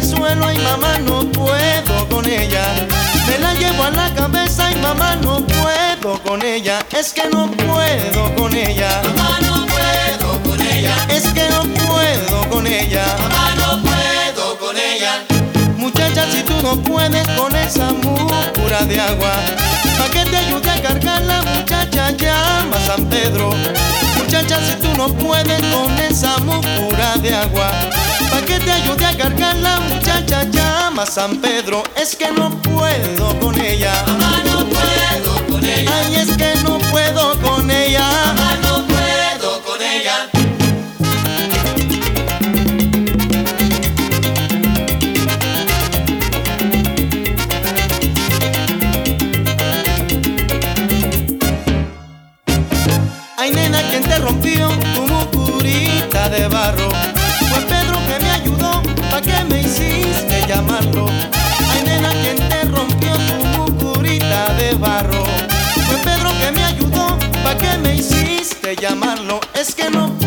suelo y mamá no puedo con ella. Me la llevo a la cabeza y mamá no puedo con ella. Es que no puedo con ella. Mamá, no puedo con ella. Es que no puedo con ella. Mamá, no puedo con ella. Muchacha, si tú no puedes con esa múcura de agua, pa' que te ayude a cargarla, muchacha, llama a San Pedro. Muchacha, si tú no puedes con esa múcura de agua, pa' que te ayude a cargarla, muchacha, llama a San Pedro. Es que no puedo con ella. Mamá, no puedo con ella. Ay, es que no puedo con ella. Mamá, no puedo con ella. Ay, nena, ¿quién te rompió tu mucurita de barro? Fue Pedro que me ayudó, ¿pa' qué me hiciste llamarlo? Ay, nena, ¿quién te rompió tu mucurita de barro? Fue Pedro que me ayudó, ¿pa' qué me hiciste llamarlo? Es que no